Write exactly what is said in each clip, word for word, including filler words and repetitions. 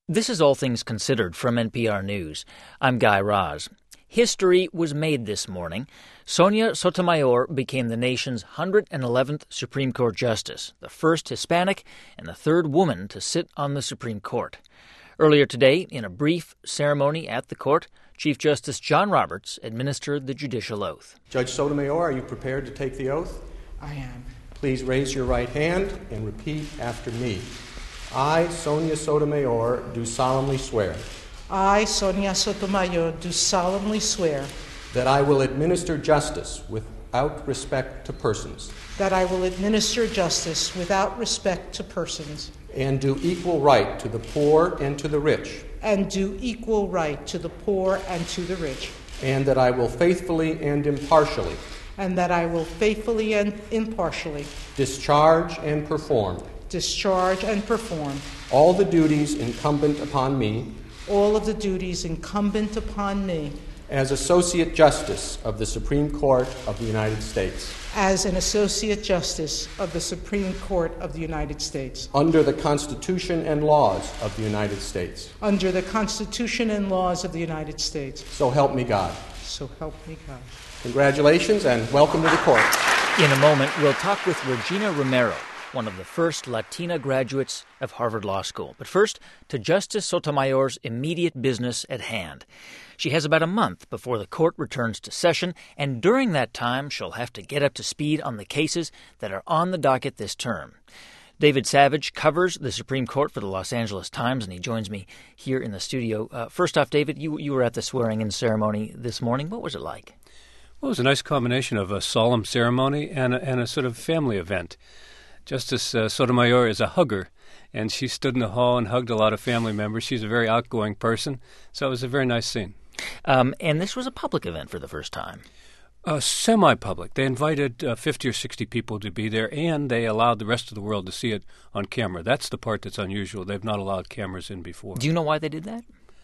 This is All Things Considered from N P R News. I'm Guy Raz. History was made this morning. Sonia Sotomayor became the nation's one hundred eleventh Supreme Court Justice, the first Hispanic and the third woman to sit on the Supreme Court. Earlier today, in a brief ceremony at the court, Chief Justice John Roberts administered the judicial oath. Judge Sotomayor, are you prepared to take the oath? I am. Please raise your right hand and repeat after me. I, Sonia Sotomayor, do solemnly swear I, Sonia Sotomayor, do solemnly swear that I will administer justice without respect to persons that I will administer justice without respect to persons and do equal right to the poor and to the rich, and do equal right to the poor and to the rich, and that I will faithfully and impartially and that I will faithfully and impartially discharge and perform discharge and perform all the duties incumbent upon me all of the duties incumbent upon me as Associate Justice of the Supreme Court of the United States, as an Associate Justice of the Supreme Court of the United States, under the Constitution and laws of the United States. under the Constitution and laws of the United States. So help me God. So help me God. Congratulations and welcome to the court. In a moment, we'll talk with Regina Romero, one of the first Latina graduates of Harvard Law School. But first, to Justice Sotomayor's immediate business at hand. She has about a month before the court returns to session, and during that time, she'll have to get up to speed on the cases that are on the docket this term. David Savage covers the Supreme Court for the Los Angeles Times, and he joins me here in the studio. Uh, first off, David, you, you were at the swearing-in ceremony this morning. What was it like? Well, it was a nice combination of a solemn ceremony and a, and a sort of family event. Justice uh, Sotomayor is a hugger, and she stood in the hall and hugged a lot of family members. She's a very outgoing person, so it was a very nice scene. Um, and this was a public event for the first time. Uh, semi-public. They invited uh, fifty or sixty people to be there, and they allowed the rest of the world to see it on camera. That's the part that's unusual. They've not allowed cameras in before. Do you know why they did that?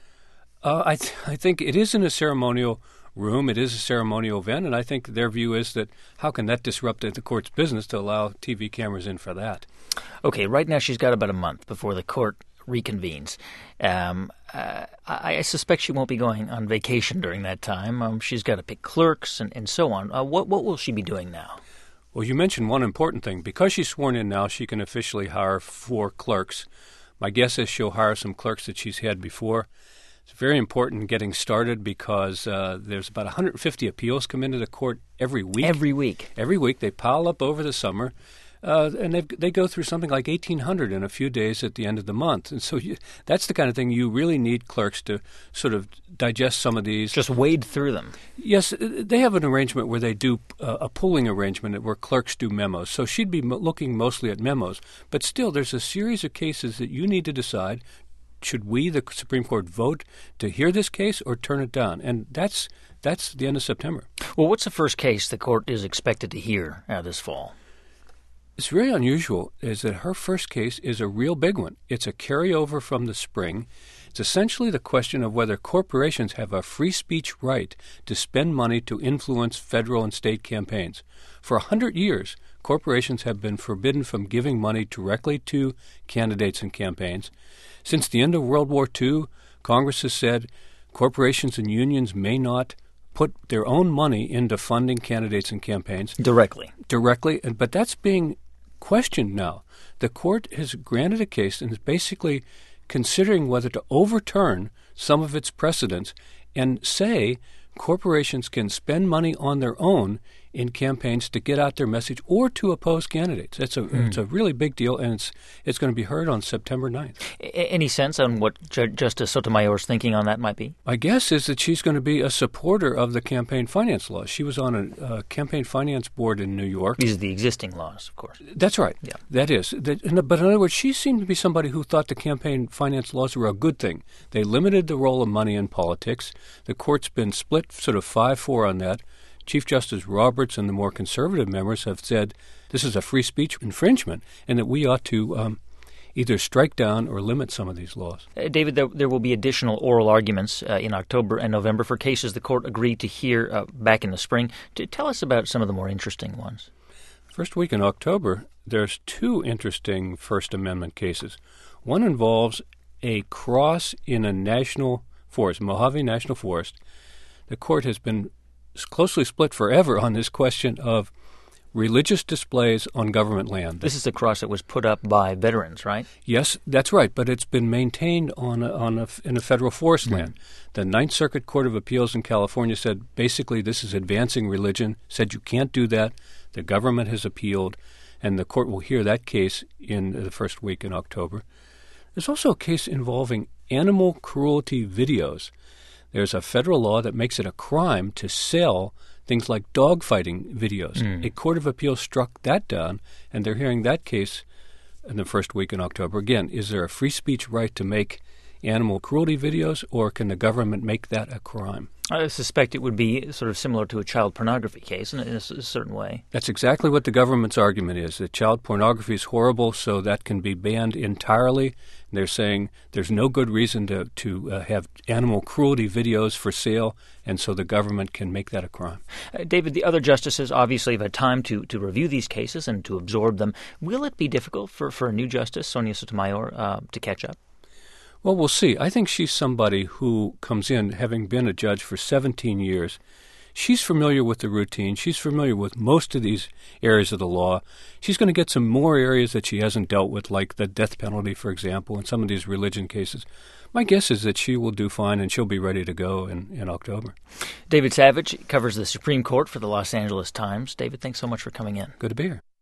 Uh, I, th- I think it is in a ceremonial room. It is a ceremonial event, and I think their view is that how can that disrupt the court's business to allow T V cameras in for that? Okay, right now she's got about a month before the court reconvenes. Um, uh, I, I suspect she won't be going on vacation during that time. Um, she's got to pick clerks and, and so on. Uh, what, what will she be doing now? Well, you mentioned one important thing. Because she's sworn in now, she can officially hire four clerks. My guess is she'll hire some clerks that she's had before. It's very important getting started because uh, there's about one hundred fifty appeals come into the court every week. Every week. Every week. They pile up over the summer, uh, and they they go through something like eighteen hundred in a few days at the end of the month. And so you, that's the kind of thing you really need clerks to sort of digest some of these. Just wade through them. Yes, they have an arrangement where they do uh, a pooling arrangement where clerks do memos. So she'd be mo- looking mostly at memos. But still, there's a series of cases that you need to decide. Should we, the Supreme Court, vote to hear this case or turn it down? And that's that's the end of September. Well, what's the first case the court is expected to hear uh, this fall? It's very unusual is that her first case is a real big one. It's a carryover from the spring. It's essentially the question of whether corporations have a free speech right to spend money to influence federal and state campaigns. For a hundred years, corporations have been forbidden from giving money directly to candidates and campaigns. Since the end of World War Two, Congress has said corporations and unions may not put their own money into funding candidates and campaigns. Directly. Directly, but that's being questioned now. The court has granted a case and is basically considering whether to overturn some of its precedents and say corporations can spend money on their own in campaigns to get out their message or to oppose candidates. It's a mm. it's a really big deal, and it's it's going to be heard on September ninth. A- any sense on what Ju- Justice Sotomayor's thinking on that might be? My guess is that she's going to be a supporter of the campaign finance laws. She was on a uh, campaign finance board in New York. These are the existing laws, of course. That's right. Yeah. That is. That, in the, but in other words, she seemed to be somebody who thought the campaign finance laws were a good thing. They limited the role of money in politics. The court's been split sort of five four on that. Chief Justice Roberts and the more conservative members have said this is a free speech infringement and that we ought to um, either strike down or limit some of these laws. Uh, David, there, there will be additional oral arguments uh, in October and November for cases the court agreed to hear uh, back in the spring. To tell us about some of the more interesting ones. First week in October, there's two interesting First Amendment cases. One involves a cross in a national forest, Mojave National Forest. The court has been closely split forever on this question of religious displays on government land. This is the cross that was put up by veterans, right? Yes, that's right, but it's been maintained on a, on a, in a federal forest mm-hmm. land. The Ninth Circuit Court of Appeals in California said basically this is advancing religion, said you can't do that. The government has appealed, and the court will hear that case in the first week in October. There's also a case involving animal cruelty videos. There's a federal law that makes it a crime to sell things like dogfighting videos. Mm. A court of appeals struck that down, and they're hearing that case in the first week in October. Again, is there a free speech right to make animal cruelty videos, or can the government make that a crime? I suspect it would be sort of similar to a child pornography case in a, in a certain way. That's exactly what the government's argument is, that child pornography is horrible, so that can be banned entirely. They're saying there's no good reason to, to uh, have animal cruelty videos for sale, and so the government can make that a crime. Uh, David, the other justices obviously have had time to, to review these cases and to absorb them. Will it be difficult for, for a new justice, Sonia Sotomayor, uh, to catch up? Well, we'll see. I think she's somebody who comes in, having been a judge for seventeen years. She's familiar with the routine. She's familiar with most of these areas of the law. She's going to get some more areas that she hasn't dealt with, like the death penalty, for example, and some of these religion cases. My guess is that she will do fine, and she'll be ready to go in, in October. David Savage covers the Supreme Court for the Los Angeles Times. David, thanks so much for coming in. Good to be here.